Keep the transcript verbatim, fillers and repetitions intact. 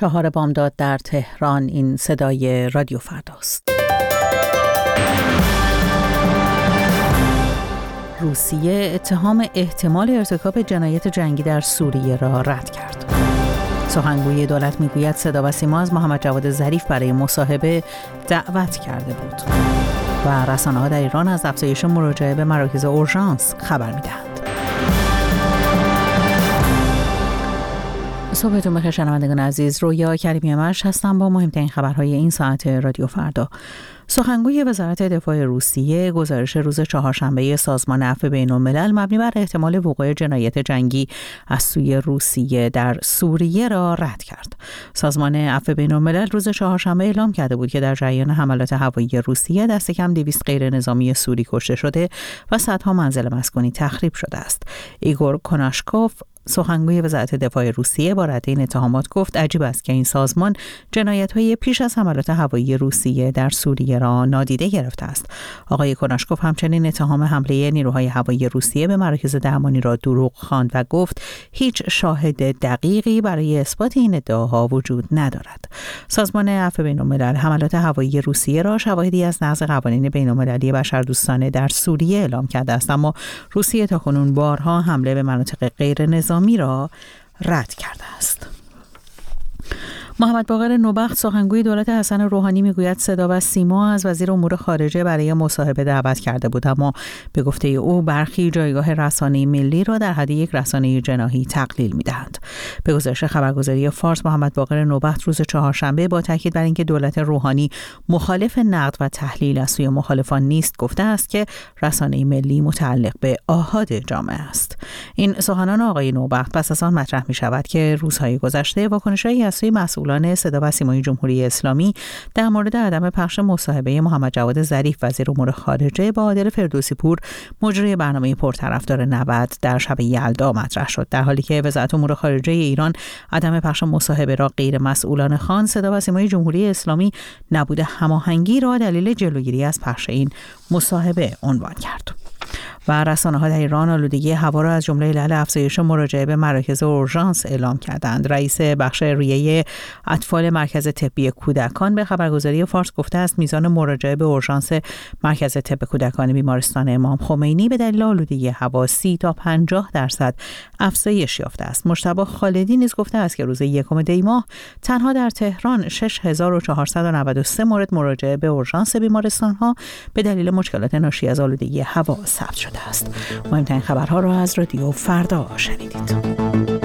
چهار بامداد در تهران. این صدای رادیو فرداست. روسیه اتهام احتمال ارتکاب جنایت جنگی در سوریه را رد کرد. سخنگوی دولت میگوید صدا و سیما از محمد جواد ظریف برای مصاحبه دعوت کرده بود. و رسانه‌ها در ایران از افزایش مراجعه به مراکز اورژانس خبر می‌دهند. صبحتون بخیر شنوندگان عزیز. رویا کریمی مرش هستم با مهمترین خبرهای این ساعت رادیو فردا. سخنگوی وزارت دفاع روسیه گزارش روز چهارشنبه سازمان عفو بین‌الملل مبنی بر احتمال وقوع جنایت جنگی از سوی روسیه در سوریه را رد کرد. سازمان عفو بین‌الملل روز چهارشنبه اعلام کرده بود که در جریان حملات هوایی روسیه دست کم دویست غیر نظامی سوری کشته شده و صدها منزل مسکونی تخریب شده است. ایگور کناشکوف سخنگوی وزارت دفاع روسیه با رد این اتهامات گفت عجیب است که این سازمان جنایت‌های پیش از حملات هوایی روسیه در سوریه را نادیده گرفته است. آقای کناشکوف همچنین اتهام حمله نیروهای هوایی روسیه به مراکز درمانی را دروغ خواند و گفت هیچ شاهد دقیقی برای اثبات این ادعاها وجود ندارد. سازمان عفو بین‌الملل حملات هوایی روسیه را شواهدی از نقض قوانین بین‌المللی بشردوستانه در سوریه اعلام کرده است، اما روسیه تاکنون بارها حمله به مناطق غیر نظامی را رد کرده است. محمد باقر نوبخت سخنگوی دولت حسن روحانی میگوید صدا و سیما از وزیر امور خارجه برای مصاحبه دعوت کرده بود، اما به گفته او برخی جایگاه رسانه ملی را در حد یک رسانه جناحی تقلیل میدهند. به گزارش خبرگزاری فارس، محمد باقر نوبخت روز چهارشنبه با تاکید بر اینکه دولت روحانی مخالف نقد و تحلیل از سوی مخالفان نیست گفته است که رسانه ملی متعلق به آحاد جامعه است. این سخنان آقای نوبخت پس از آن مطرح می شود که روزهای گذشته واکنش‌هایی از سوی مسئولان صدا و سیمای جمهوری اسلامی در مورد عدم پخش مصاحبه محمد جواد ظریف وزیر امور خارجه با عادل فردوسی پور مجری برنامه پرطرفدار نود در شب یلدا مطرح شد، در حالی که وزارت امور خارجه ایران عدم پخش مصاحبه را غیر مسئولانه خواند. صدا و سیمای جمهوری اسلامی نبود هماهنگی را دلیل جلوگیری از پخش این مصاحبه عنوان کرد. و رسانه‌ها در ایران آلودگی هوا را از جمله علل افزایش مراجعه به مراکز اورژانس اعلام کردند. رئیس بخش ریه اطفال مرکز طبی کودکان به خبرگزاری فارس گفته است میزان مراجعه به اورژانس مرکز طب کودکان بیمارستان امام خمینی به دلیل آلودگی هوا سی تا پنجاه درصد افزایش یافته است. مجتبی خالدی نیز گفته است که روز یکم دی ماه تنها در تهران شش هزار و چهارصد و نود و سه مورد مراجعه به اورژانس بیمارستان‌ها به دلیل مشکلات ناشی از آلودگی هوا ثبت شده است. مهمترین خبرها را از رادیو فردا شنیدید.